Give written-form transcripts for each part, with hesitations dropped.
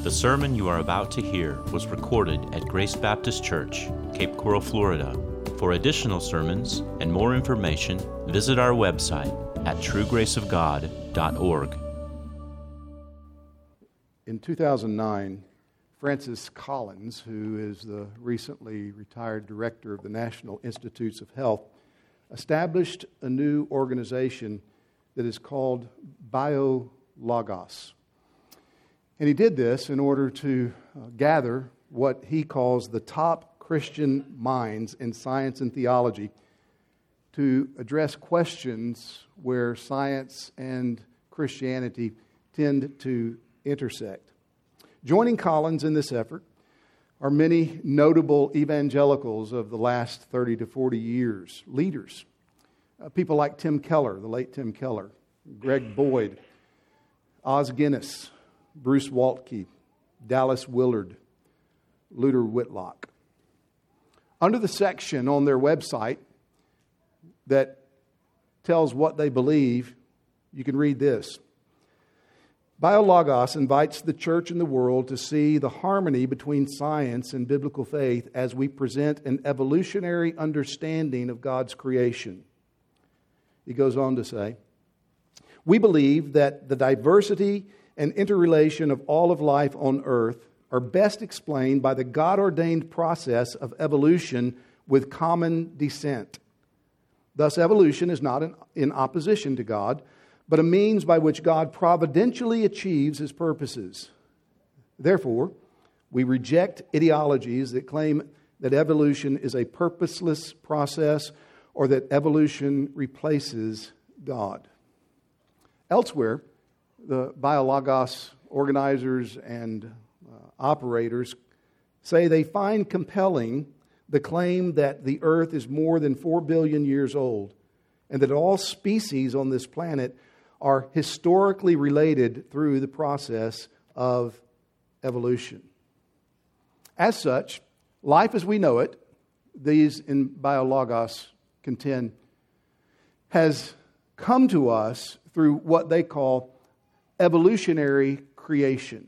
The sermon you are about to hear was recorded at Grace Baptist Church, Cape Coral, Florida. For additional sermons and more information, visit our website at truegraceofgod.org. In 2009, Francis Collins, who is the recently retired director of the National Institutes of Health, established a new organization that is called BioLogos. And he did this in order to gather what he calls the top Christian minds in science and theology to address questions where science and Christianity tend to intersect. Joining Collins in this effort are many notable evangelicals of the last 30 to 40 years, leaders. People like Tim Keller, the late Tim Keller, Greg Boyd, Os Guinness, Bruce Waltke, Dallas Willard, Luther Whitlock. Under the section on their website that tells what they believe, you can read this. BioLogos invites the church and the world to see the harmony between science and biblical faith as we present an evolutionary understanding of God's creation. He goes on to say, we believe that the diversity and interrelation of all of life on earth are best explained by the God-ordained process of evolution with common descent. Thus, evolution is not in opposition to God, but a means by which God providentially achieves His purposes. Therefore, we reject ideologies that claim that evolution is a purposeless process or that evolution replaces God. Elsewhere, the BioLogos organizers and operators say they find compelling the claim that the earth is more than 4 billion years old and that all species on this planet are historically related through the process of evolution. As such, life as we know it, these in BioLogos contend, has come to us through what they call evolutionary creation.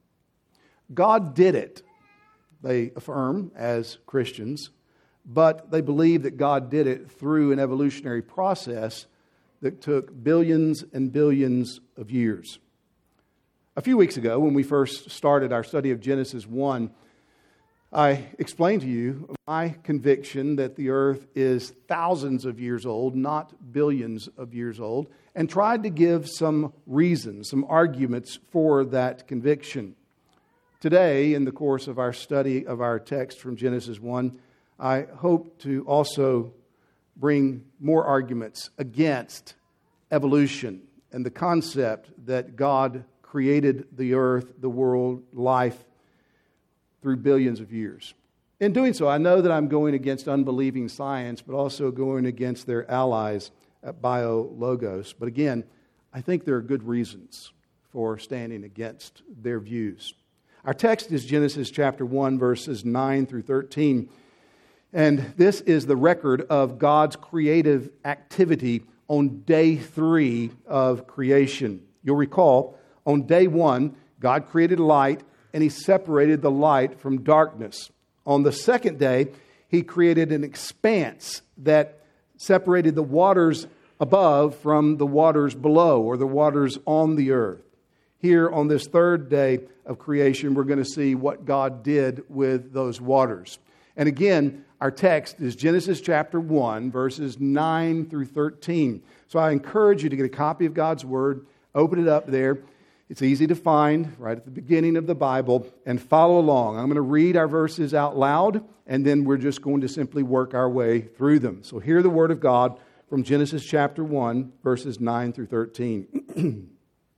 God did it, they affirm as Christians, but they believe that God did it through an evolutionary process that took billions and billions of years. A few weeks ago, when we first started our study of Genesis 1, I explained to you my conviction that the earth is thousands of years old, not billions of years old, and tried to give some reasons, some arguments for that conviction. Today, in the course of our study of our text from Genesis 1, I hope to also bring more arguments against evolution and the concept that God created the earth, the world, life through billions of years. In doing so, I know that I'm going against unbelieving science, but also going against their allies at BioLogos. But again, I think there are good reasons for standing against their views. Our text is Genesis chapter 1, verses 9 through 13. And this is the record of God's creative activity on day 3 of creation. You'll recall, on day 1, God created light, and He separated the light from darkness. On the second day, He created an expanse that separated the waters above from the waters below, or the waters on the earth. Here on this third day of creation, we're going to see what God did with those waters. And again, our text is Genesis chapter 1, verses 9 through 13. So I encourage you to get a copy of God's Word, open it up there. It's easy to find right at the beginning of the Bible, and follow along. I'm going to read our verses out loud, and then we're just going to simply work our way through them. So hear the Word of God from Genesis chapter 1, verses 9 through 13.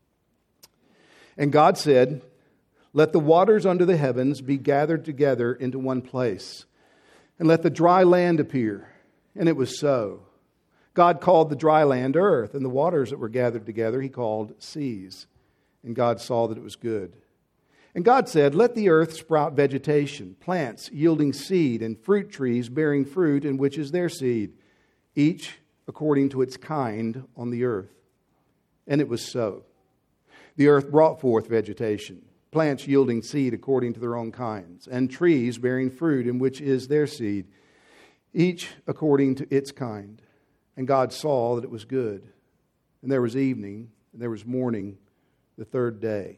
And God said, "Let the waters under the heavens be gathered together into one place, and let the dry land appear." And it was so. God called the dry land earth, and the waters that were gathered together He called seas. And God saw that it was good. And God said, "Let the earth sprout vegetation, plants yielding seed, and fruit trees bearing fruit, in which is their seed, each according to its kind on the earth." And it was so. The earth brought forth vegetation, plants yielding seed according to their own kinds, and trees bearing fruit in which is their seed, each according to its kind. And God saw that it was good. And there was evening, and there was morning, the third day.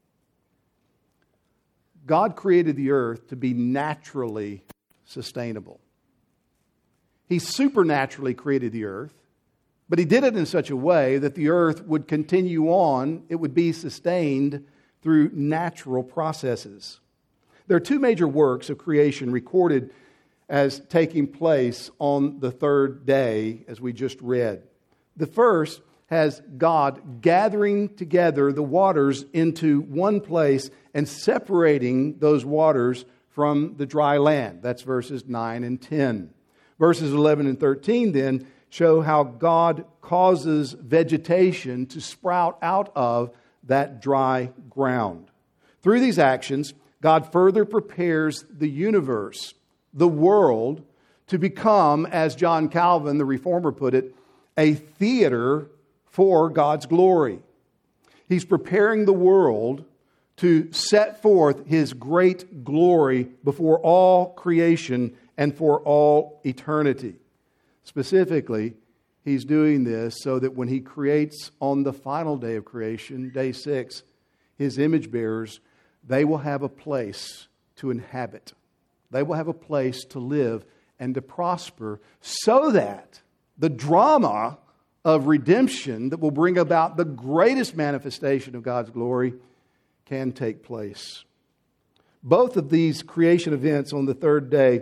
God created the earth to be naturally sustainable. He supernaturally created the earth, but He did it in such a way that the earth would continue on, it would be sustained through natural processes. There are two major works of creation recorded as taking place on the third day, as we just read. The first has God gathering together the waters into one place and separating those waters from the dry land. That's verses 9 and 10. Verses 11 and 13 then show how God causes vegetation to sprout out of that dry ground. Through these actions, God further prepares the universe, the world, to become, as John Calvin, the Reformer, put it, a theater for God's glory. He's preparing the world to set forth His great glory before all creation and for all eternity. Specifically, He's doing this so that when He creates on the final day of creation, day 6, His image bearers, they will have a place to inhabit. They will have a place to live and to prosper, so that the drama of redemption that will bring about the greatest manifestation of God's glory can take place. Both of these creation events on the third day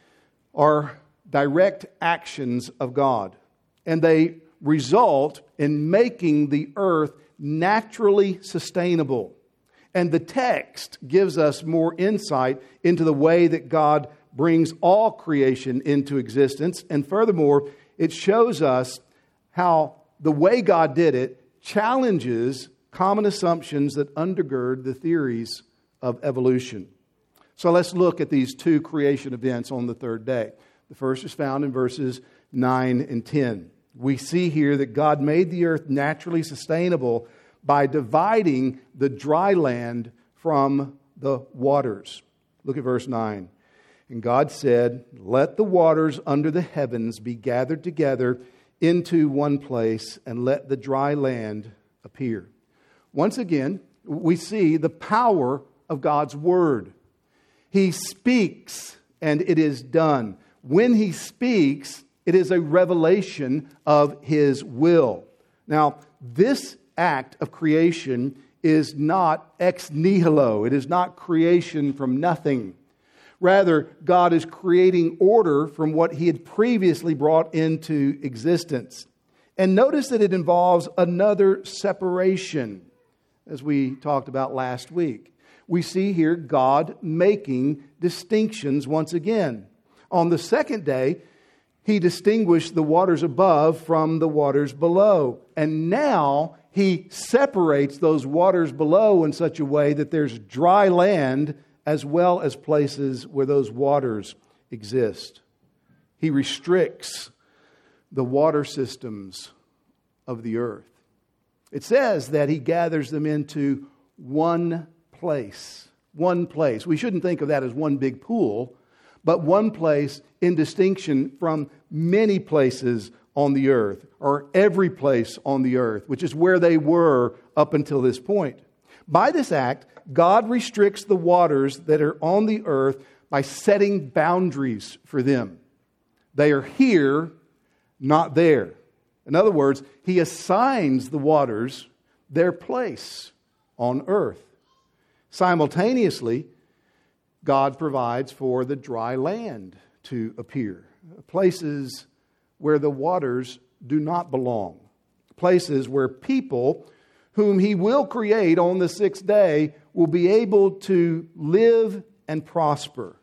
are direct actions of God, and they result in making the earth naturally sustainable. And the text gives us more insight into the way that God brings all creation into existence. And furthermore, it shows us how the way God did it challenges common assumptions that undergird the theories of evolution. So let's look at these two creation events on the third day. The first is found in verses 9 and 10. We see here that God made the earth naturally sustainable by dividing the dry land from the waters. Look at verse 9. And God said, "Let the waters under the heavens be gathered together into one place, and let the dry land appear." Once again, we see the power of God's Word. He speaks, and it is done. When He speaks, it is a revelation of His will. Now, this act of creation is not ex nihilo. It is not creation from nothing. Rather, God is creating order from what He had previously brought into existence. And notice that it involves another separation, as we talked about last week. We see here God making distinctions once again. On the second day, He distinguished the waters above from the waters below. And now He separates those waters below in such a way that there's dry land as well as places where those waters exist. He restricts the water systems of the earth. It says that He gathers them into one place. One place. We shouldn't think of that as one big pool, but one place in distinction from many places on the earth, or every place on the earth, which is where they were up until this point. By this act, God restricts the waters that are on the earth by setting boundaries for them. They are here, not there. In other words, He assigns the waters their place on earth. Simultaneously, God provides for the dry land to appear. Places where the waters do not belong. Places where people whom He will create on the sixth day will be able to live and prosper.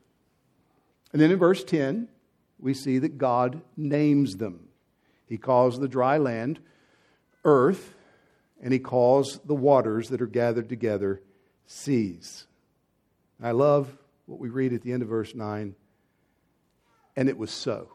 And then in verse 10, we see that God names them. He calls the dry land earth, and He calls the waters that are gathered together seas. I love what we read at the end of verse 9. And it was so.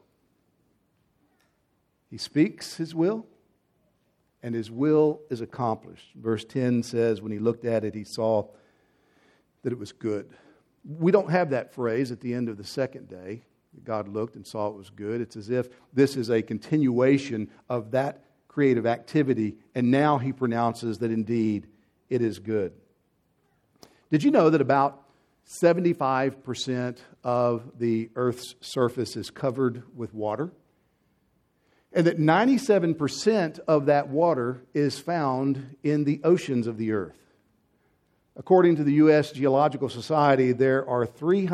He speaks His will, and His will is accomplished. Verse 10 says, when He looked at it, He saw that it was good. We don't have that phrase at the end of the second day. God looked and saw it was good. It's as if this is a continuation of that creative activity, and now he pronounces that indeed it is good. Did you know that about 75% of the Earth's surface is covered with water? And that 97% of that water is found in the oceans of the Earth. According to the U.S. Geological Society, there are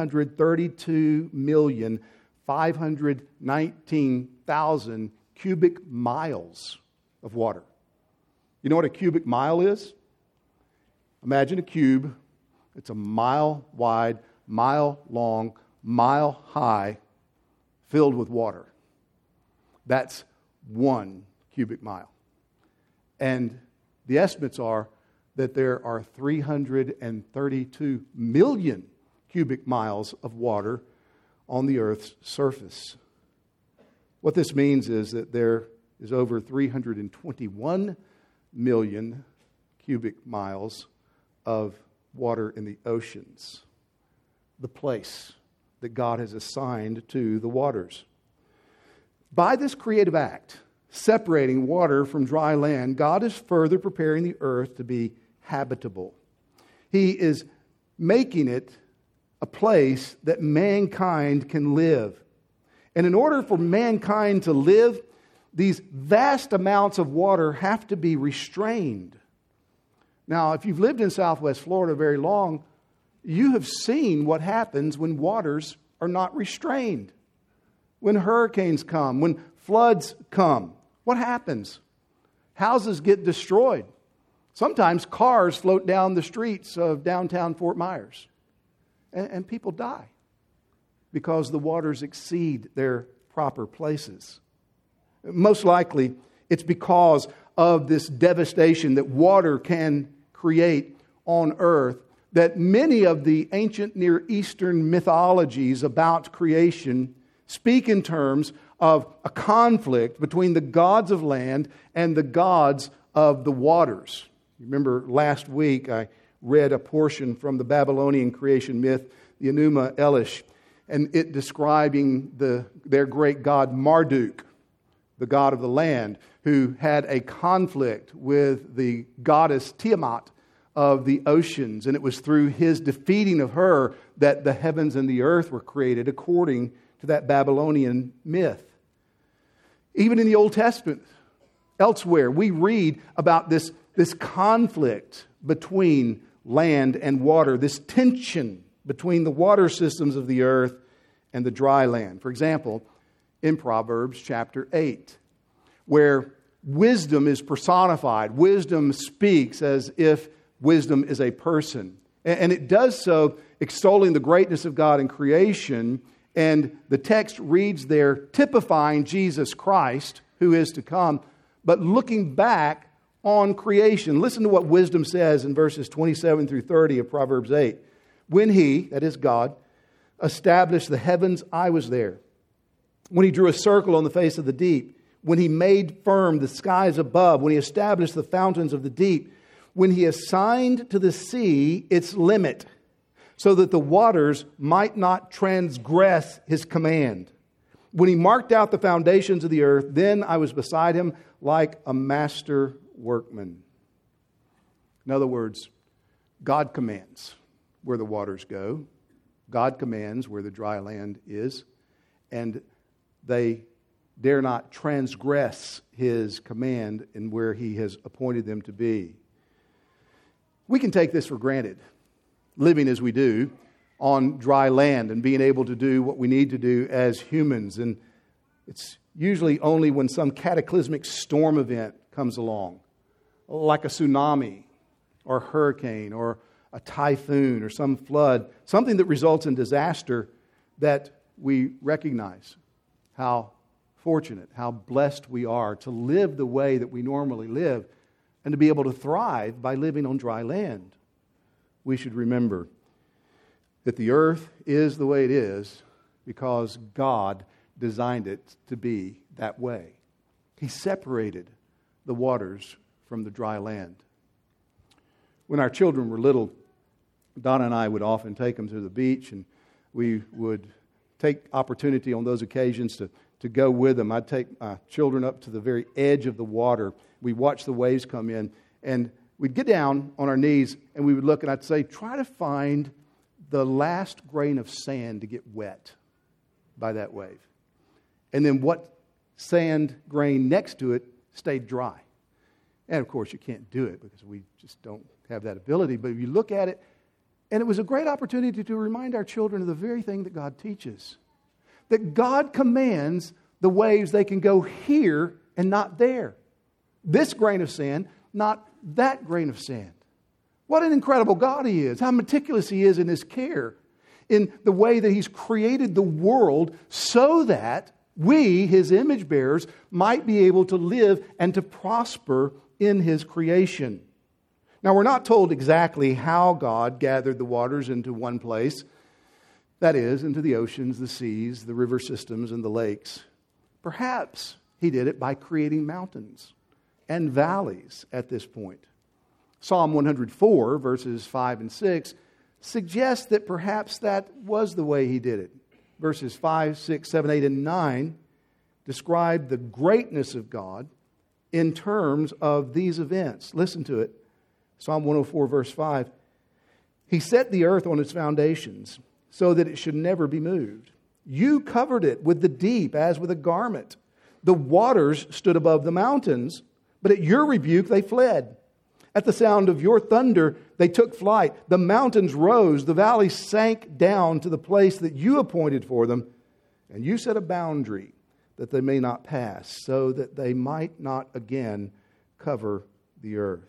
332,519,000 cubic miles of water. You know what a cubic mile is? Imagine a cube. It's a mile wide, mile long, mile high, filled with water. That's 1 cubic mile. And the estimates are that there are 332 million cubic miles of water on the Earth's surface. What this means is that there is over 321 million cubic miles of water in the oceans, the place that God has assigned to the waters. By this creative act, separating water from dry land, God is further preparing the earth to be habitable. He is making it a place that mankind can live. And in order for mankind to live, these vast amounts of water have to be restrained. Now, if you've lived in Southwest Florida very long, you have seen what happens when waters are not restrained. When hurricanes come, when floods come, what happens? Houses get destroyed. Sometimes cars float down the streets of downtown Fort Myers. And people die because the waters exceed their proper places. Most likely, it's because of this devastation that water can create on earth that many of the ancient Near Eastern mythologies about creation speak in terms of a conflict between the gods of land and the gods of the waters. Remember last week I read a portion from the Babylonian creation myth, the Enuma Elish, and it describing their great god Marduk, the god of the land, who had a conflict with the goddess Tiamat of the oceans. And it was through his defeating of her that the heavens and the earth were created according to that Babylonian myth. Even in the Old Testament, elsewhere, we read about this conflict between land and water, this tension between the water systems of the earth and the dry land. For example, in Proverbs chapter 8, where wisdom is personified. Wisdom speaks as if wisdom is a person. And it does so extolling the greatness of God in creation. And the text reads there, typifying Jesus Christ, who is to come, but looking back on creation. Listen to what wisdom says in verses 27 through 30 of Proverbs 8. When He, that is God, established the heavens, I was there. When He drew a circle on the face of the deep, when He made firm the skies above, when He established the fountains of the deep, when He assigned to the sea its limit, so that the waters might not transgress His command. When He marked out the foundations of the earth, then I was beside Him like a master workman. In other words, God commands where the waters go. God commands where the dry land is. And they dare not transgress His command in where He has appointed them to be. We can take this for granted, living as we do on dry land and being able to do what we need to do as humans. And it's usually only when some cataclysmic storm event comes along, like a tsunami or a hurricane or a typhoon or some flood, something that results in disaster, that we recognize how fortunate, how blessed we are to live the way that we normally live and to be able to thrive by living on dry land. We should remember that the earth is the way it is because God designed it to be that way. He separated the waters from the dry land. When our children were little, Donna and I would often take them to the beach, and we would take opportunity on those occasions to go with them. I'd take my children up to the very edge of the water. We'd watch the waves come in, and we'd get down on our knees, and we would look, and I'd say, try to find the last grain of sand to get wet by that wave. And then what sand grain next to it stayed dry. And of course, you can't do it because we just don't have that ability. But if you look at it, and it was a great opportunity to remind our children of the very thing that God teaches. That God commands the waves, they can go here and not there. This grain of sand, not that grain of sand. What an incredible God He is. How meticulous He is in His care. In the way that He's created the world so that we, His image bearers, might be able to live and to prosper in His creation. Now, we're not told exactly how God gathered the waters into one place. That is, into the oceans, the seas, the river systems, and the lakes. Perhaps He did it by creating mountains and valleys at this point. Psalm 104, verses 5 and 6, suggests that perhaps that was the way He did it. Verses 5, 6, 7, 8, and 9 describe the greatness of God in terms of these events. Listen to it. Psalm 104, verse 5. He set the earth on its foundations so that it should never be moved. You covered it with the deep as with a garment. The waters stood above the mountains, but at your rebuke they fled. At the sound of your thunder they took flight. The mountains rose, the valleys sank down to the place that you appointed for them, and you set a boundary that they may not pass, so that they might not again cover the earth.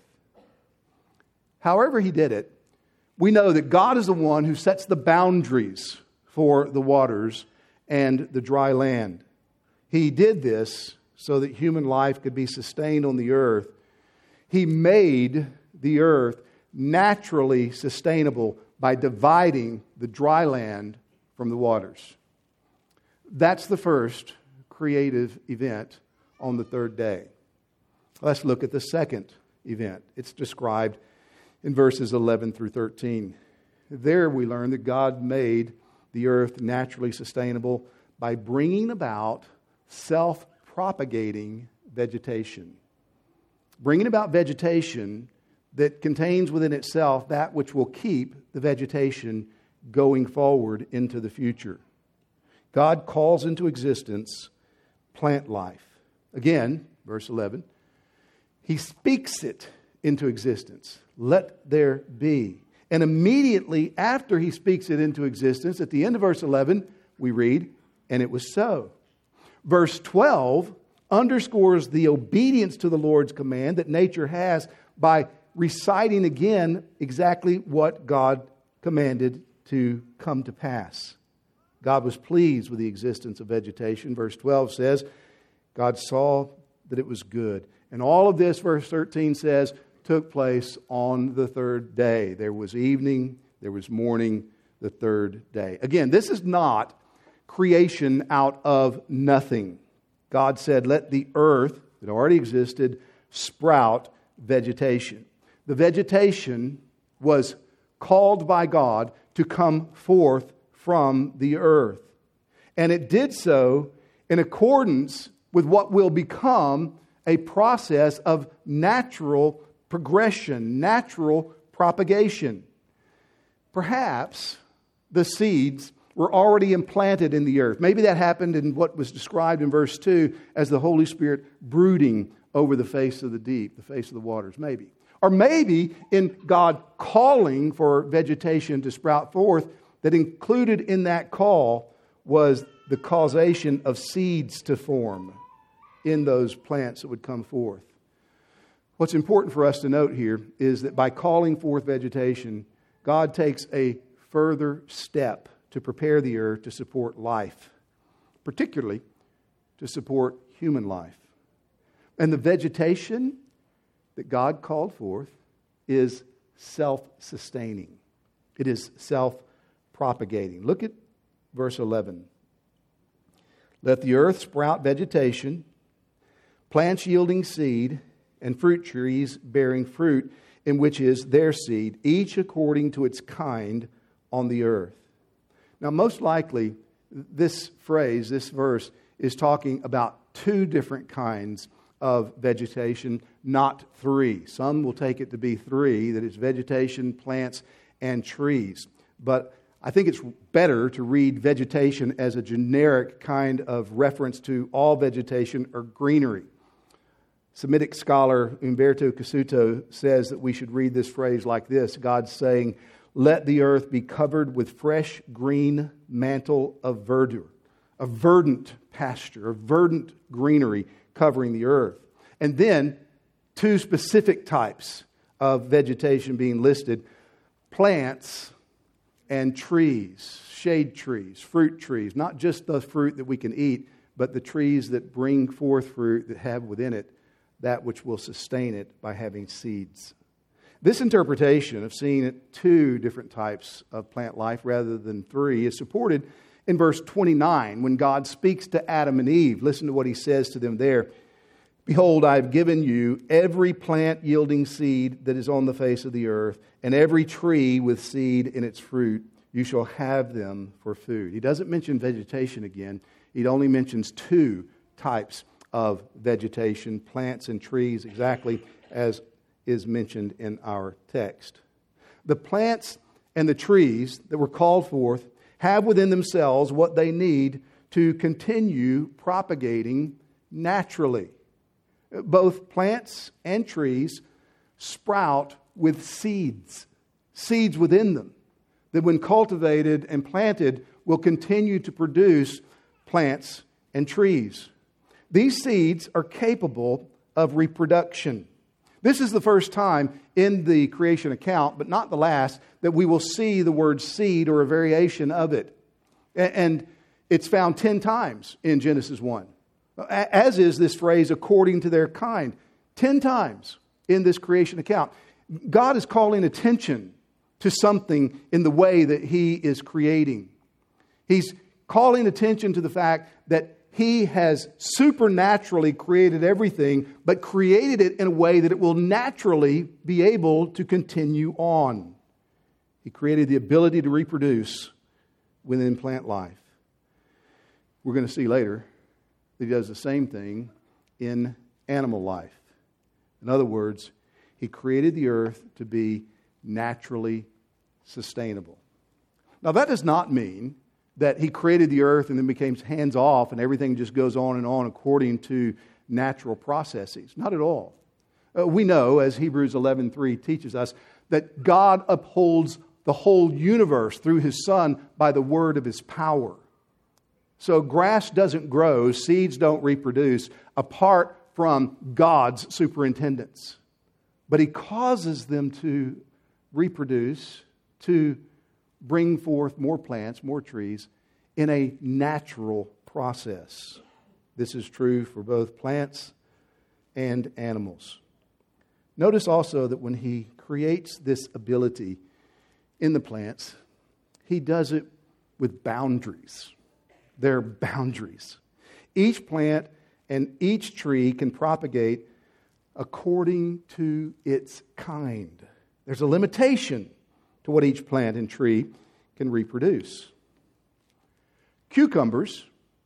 However He did it, we know that God is the one who sets the boundaries for the waters and the dry land. He did this so that human life could be sustained on the earth. He made the earth naturally sustainable by dividing the dry land from the waters. That's the first creative event on the third day. Let's look at the second event. It's described in verses 11 through 13. There we learn that God made the earth naturally sustainable by bringing about self-propagating vegetation. Bringing about vegetation that contains within itself that which will keep the vegetation going forward into the future. God calls into existence plant life. Again, verse 11, He speaks it into existence. Let there be. And immediately after He speaks it into existence, at the end of verse 11, we read, and it was so. Verse 12 underscores the obedience to the Lord's command that nature has by reciting again exactly what God commanded to come to pass. God was pleased with the existence of vegetation. Verse 12 says, God saw that it was good. And all of this, verse 13 says, took place on the third day. There was evening, there was morning, the third day. Again, this is not creation out of nothing. God said, let the earth that already existed sprout vegetation. The vegetation was called by God to come forth from the earth. And it did so in accordance with what will become a process of natural progression, natural propagation. Perhaps the seeds were already implanted in the earth. Maybe that happened in what was described in verse 2 as the Holy Spirit brooding over the face of the deep, the face of the waters, maybe. Or maybe in God calling for vegetation to sprout forth, that included in that call was the causation of seeds to form in those plants that would come forth. What's important for us to note here is that by calling forth vegetation, God takes a further step to prepare the earth to support life, particularly to support human life. And the vegetation that God called forth is self-sustaining. It is self-propagating. Look at verse 11. Let the earth sprout vegetation, plants yielding seed, and fruit trees bearing fruit in which is their seed, each according to its kind on the earth. Now, most likely, this phrase, this verse, is talking about two different kinds of vegetation, not three. Some will take it to be three, that it's vegetation, plants, and trees. But I think it's better to read vegetation as a generic kind of reference to all vegetation or greenery. Semitic scholar Umberto Cassuto says that we should read this phrase like this: God's saying, "Let the earth be covered with fresh green mantle of verdure," a verdant pasture, a verdant greenery covering the earth. And then two specific types of vegetation being listed: plants and trees, shade trees, fruit trees, not just the fruit that we can eat, but the trees that bring forth fruit that have within it that which will sustain it by having seeds. This interpretation of seeing two different types of plant life rather than three is supported in verse 29 when God speaks to Adam and Eve. Listen to what he says to them there. "Behold, I have given you every plant yielding seed that is on the face of the earth, and every tree with seed in its fruit. You shall have them for food." He doesn't mention vegetation again. He only mentions two types of vegetation, plants and trees, exactly as is mentioned in our text. The plants and the trees that were called forth have within themselves what they need to continue propagating naturally. Both plants and trees sprout with seeds within them that when cultivated and planted will continue to produce plants and trees. These seeds are capable of reproduction. This is the first time in the creation account, but not the last, that we will see the word seed or a variation of it. And it's found 10 times in Genesis 1. As is this phrase, "according to their kind." 10 times in this creation account. God is calling attention to something in the way that He is creating. He's calling attention to the fact that He has supernaturally created everything, but created it in a way that it will naturally be able to continue on. He created the ability to reproduce within plant life. We're going to see later that He does the same thing in animal life. In other words, He created the earth to be naturally sustainable. Now, that does not mean that He created the earth and then became hands-off and everything just goes on and on according to natural processes. Not at all. We know, as Hebrews 11:3 teaches us, that God upholds the whole universe through His Son by the word of His power. So grass doesn't grow, seeds don't reproduce apart from God's superintendence. But He causes them to reproduce, to bring forth more plants, more trees, in a natural process. This is true for both plants and animals. Notice also that when He creates this ability in the plants, He does it with boundaries. There are boundaries. Each plant and each tree can propagate according to its kind. There's a limitation to what each plant and tree can reproduce. Cucumbers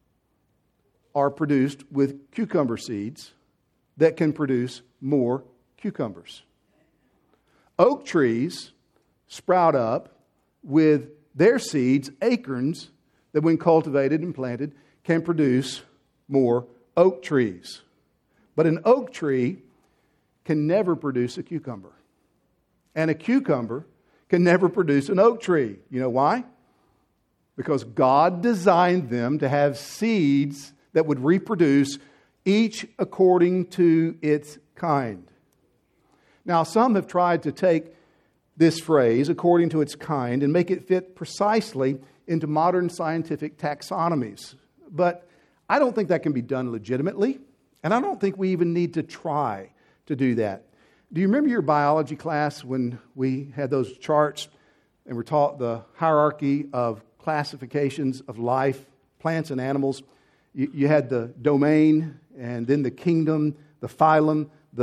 are produced with cucumber seeds that can produce more cucumbers. Oak trees sprout up with their seeds, acorns, that when cultivated and planted can produce more oak trees. But an oak tree can never produce a cucumber. And a cucumber can never produce an oak tree. You know why? Because God designed them to have seeds that would reproduce, each according to its kind. Now, some have tried to take this phrase, according to its kind, and make it fit precisely into modern scientific taxonomies. But I don't think that can be done legitimately, and I don't think we even need to try to do that. Do you remember your biology class when we had those charts and were taught the hierarchy of classifications of life, plants and animals? You had the domain, and then the kingdom, the phylum, the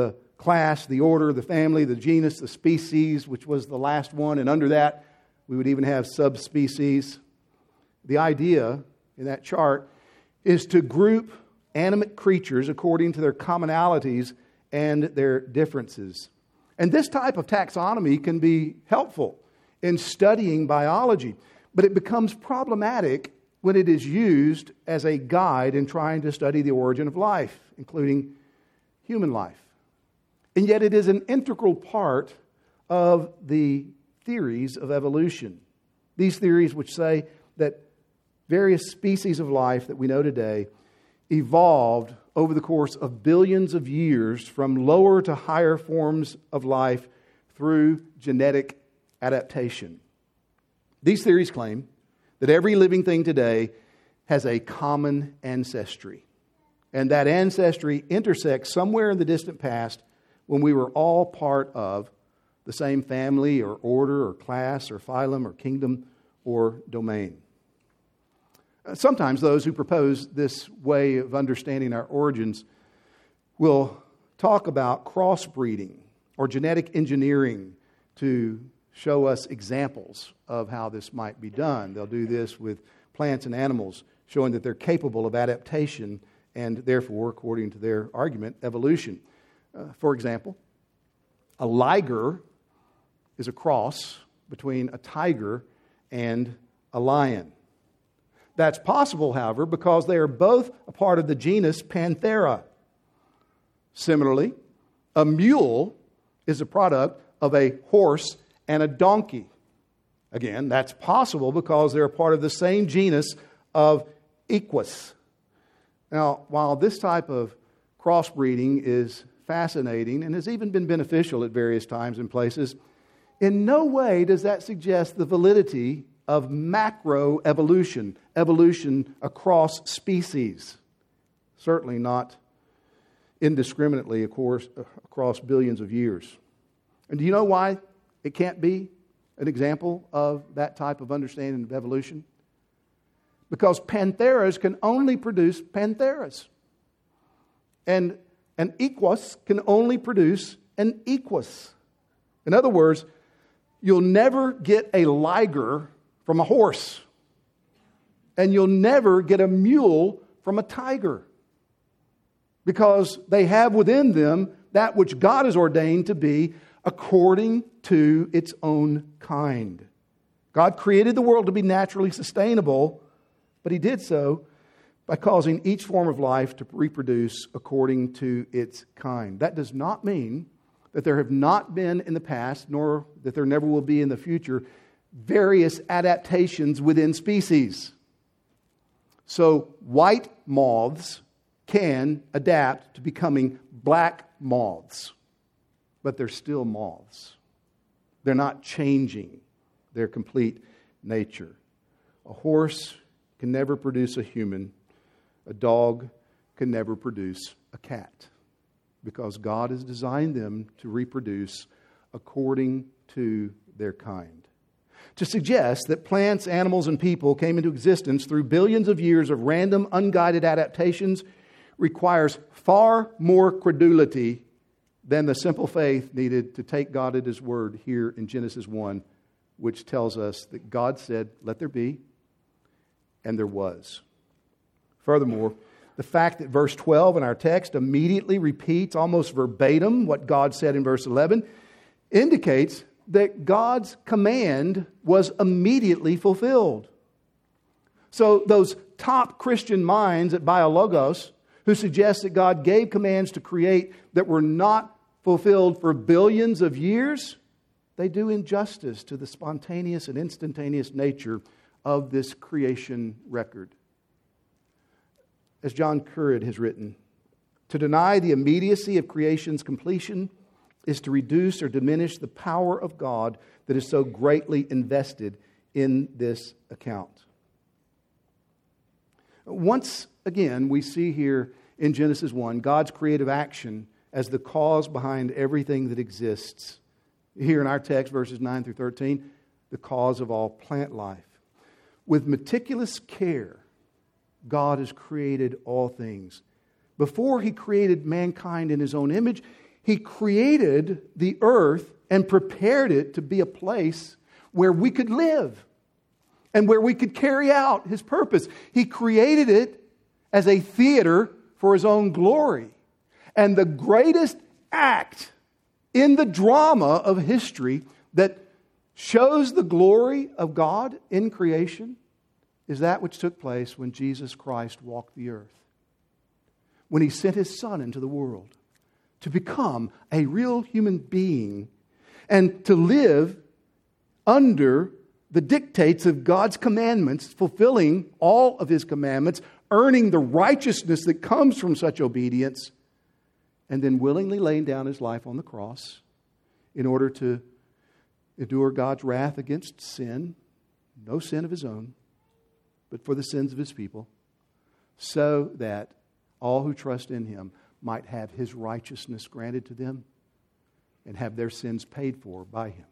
class, the order, the family, the genus, the species, which was the last one, and under that we would even have subspecies. The idea in that chart is to group animate creatures according to their commonalities and their differences. And this type of taxonomy can be helpful in studying biology, but it becomes problematic when it is used as a guide in trying to study the origin of life, including human life. And yet it is an integral part of the theories of evolution. These theories which say that various species of life that we know today evolved over the course of billions of years from lower to higher forms of life through genetic adaptation. These theories claim that every living thing today has a common ancestry, and that ancestry intersects somewhere in the distant past when we were all part of the same family or order or class or phylum or kingdom or domain. Sometimes those who propose this way of understanding our origins will talk about crossbreeding or genetic engineering to show us examples of how this might be done. They'll do this with plants and animals, showing that they're capable of adaptation and therefore, according to their argument, evolution. For example, a liger is a cross between a tiger and a lion. That's possible, however, because they are both a part of the genus Panthera. Similarly, a mule is a product of a horse and a donkey. Again, that's possible because they're a part of the same genus of Equus. Now, while this type of crossbreeding is fascinating and has even been beneficial at various times and places, in no way does that suggest the validity of macroevolution, evolution across species. Certainly not indiscriminately, of course, across billions of years. And do you know why it can't be an example of that type of understanding of evolution? Because pantheras can only produce pantheras. And an equus can only produce an equus. In other words, you'll never get a liger from a horse. And you'll never get a mule from a tiger. Because they have within them that which God has ordained to be according to its own kind. God created the world to be naturally sustainable, but He did so by causing each form of life to reproduce according to its kind. That does not mean that there have not been in the past, nor that there never will be in the future, various adaptations within species. So white moths can adapt to becoming black moths, but they're still moths. They're not changing their complete nature. A horse can never produce a human. A dog can never produce a cat, because God has designed them to reproduce according to their kind. To suggest that plants, animals, and people came into existence through billions of years of random, unguided adaptations requires far more credulity than the simple faith needed to take God at His word here in Genesis 1, which tells us that God said, "Let there be," and there was. Furthermore, the fact that verse 12 in our text immediately repeats almost verbatim what God said in verse 11 indicates that God's command was immediately fulfilled. So those top Christian minds at BioLogos who suggest that God gave commands to create that were not fulfilled for billions of years, they do injustice to the spontaneous and instantaneous nature of this creation record. As John Currid has written, to deny the immediacy of creation's completion is to reduce or diminish the power of God that is so greatly invested in this account. Once again, we see here in Genesis 1 God's creative action as the cause behind everything that exists. Here in our text, verses 9 through 13, the cause of all plant life. With meticulous care, God has created all things. Before He created mankind in His own image, He created the earth and prepared it to be a place where we could live and where we could carry out His purpose. He created it as a theater for His own glory. And the greatest act in the drama of history that shows the glory of God in creation is that which took place when Jesus Christ walked the earth. When He sent His Son into the world to become a real human being and to live under the dictates of God's commandments, fulfilling all of His commandments, earning the righteousness that comes from such obedience, and then willingly laying down His life on the cross in order to endure God's wrath against sin, no sin of His own, but for the sins of His people, so that all who trust in Him might have His righteousness granted to them and have their sins paid for by Him.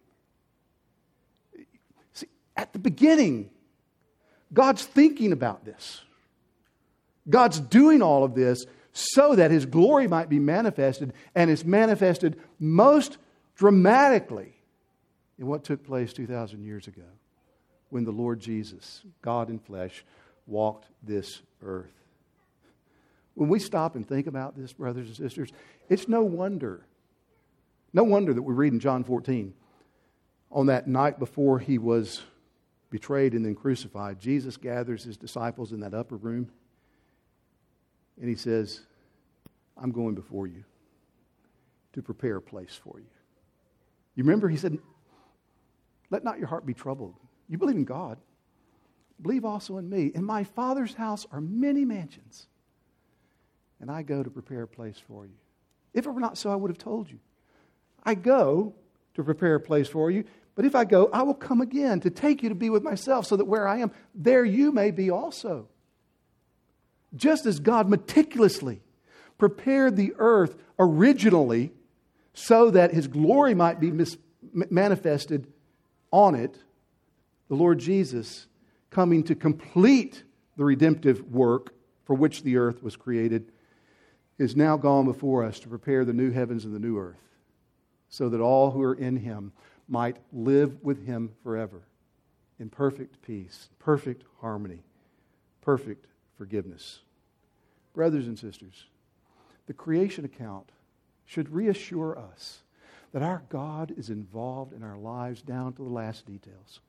See, at the beginning, God's thinking about this. God's doing all of this so that His glory might be manifested, and it's manifested most dramatically in what took place 2,000 years ago when the Lord Jesus, God in flesh, walked this earth. When we stop and think about this, brothers and sisters, it's no wonder that we read in John 14, on that night before He was betrayed and then crucified, Jesus gathers His disciples in that upper room and He says, I'm going before you to prepare a place for you. You remember He said, let not your heart be troubled. You believe in God. Believe also in me. In my Father's house are many mansions, and I go to prepare a place for you. If it were not so, I would have told you. I go to prepare a place for you, but if I go, I will come again to take you to be with myself, so that where I am, there you may be also. Just as God meticulously prepared the earth originally so that His glory might be manifested on it, the Lord Jesus, coming to complete the redemptive work for which the earth was created, is now gone before us to prepare the new heavens and the new earth, so that all who are in Him might live with Him forever in perfect peace, perfect harmony, perfect forgiveness. Brothers and sisters, the creation account should reassure us that our God is involved in our lives down to the last details.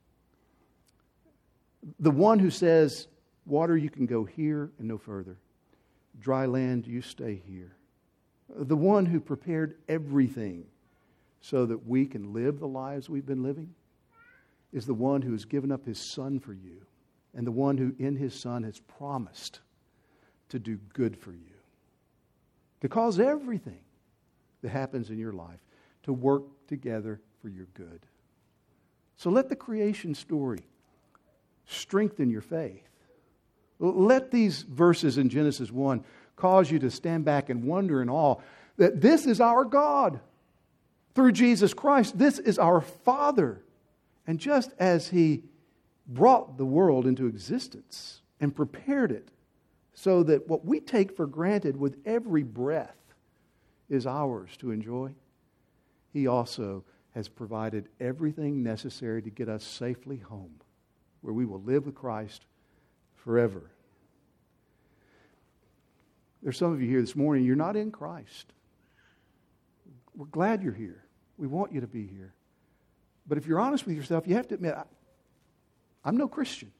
The one who says, water, you can go here and no further. Dry land, you stay here. The one who prepared everything so that we can live the lives we've been living is the one who has given up His Son for you, and the one who in His Son has promised to do good for you, to cause everything that happens in your life to work together for your good. So let the creation story strengthen your faith. Let these verses in Genesis 1 cause you to stand back and wonder in awe that this is our God. Through Jesus Christ, this is our Father. And just as He brought the world into existence and prepared it so that what we take for granted with every breath is ours to enjoy, He also has provided everything necessary to get us safely home, where we will live with Christ forever. There's some of you here this morning, you're not in Christ. We're glad you're here. We want you to be here. But if you're honest with yourself, you have to admit, I'm no Christian.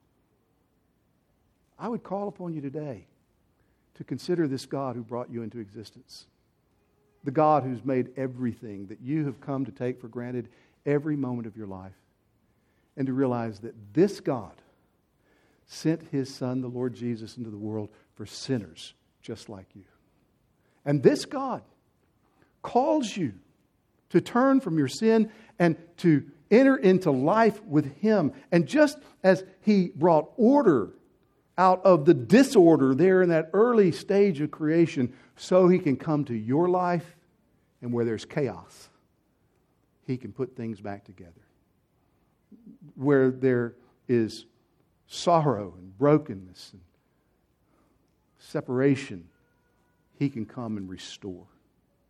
I would call upon you today to consider this God who brought you into existence. The God who's made everything that you have come to take for granted every moment of your life. And to realize that this God sent His Son, the Lord Jesus, into the world for sinners just like you. And this God calls you to turn from your sin and to enter into life with Him. And just as He brought order out of the disorder there in that early stage of creation, so He can come to your life, and where there's chaos, He can put things back together. Where there is sorrow and brokenness and separation, He can come and restore.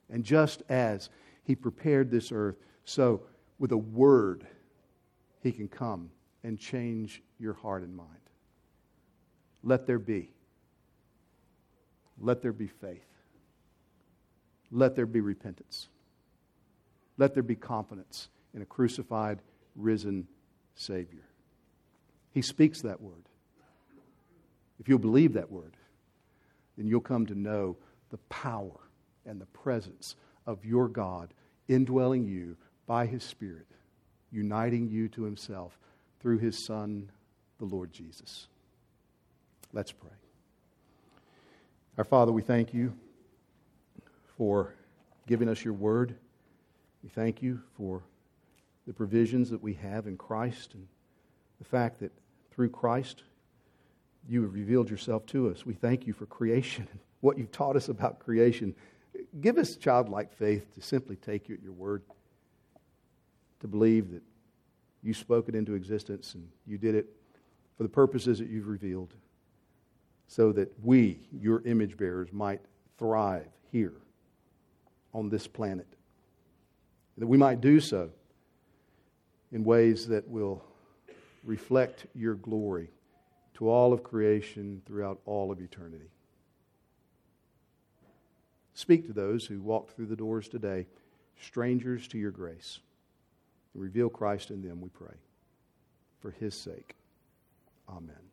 And just as He prepared this earth, so with a word, He can come and change your heart and mind. Let there be. Let there be faith. Let there be repentance. Let there be confidence in a crucified, risen Savior. He speaks that word. If you'll believe that word, then you'll come to know the power and the presence of your God indwelling you by His Spirit, uniting you to Himself through His Son, the Lord Jesus. Let's pray. Our Father, we thank You for giving us Your word. We thank You for the provisions that we have in Christ and the fact that through Christ You have revealed Yourself to us. We thank You for creation and what You've taught us about creation. Give us childlike faith to simply take You at Your word, to believe that You spoke it into existence and You did it for the purposes that You've revealed, so that we, Your image bearers, might thrive here on this planet. That we might do so in ways that will reflect Your glory to all of creation throughout all of eternity. Speak to those who walk through the doors today, strangers to Your grace. And reveal Christ in them, we pray. For His sake. Amen.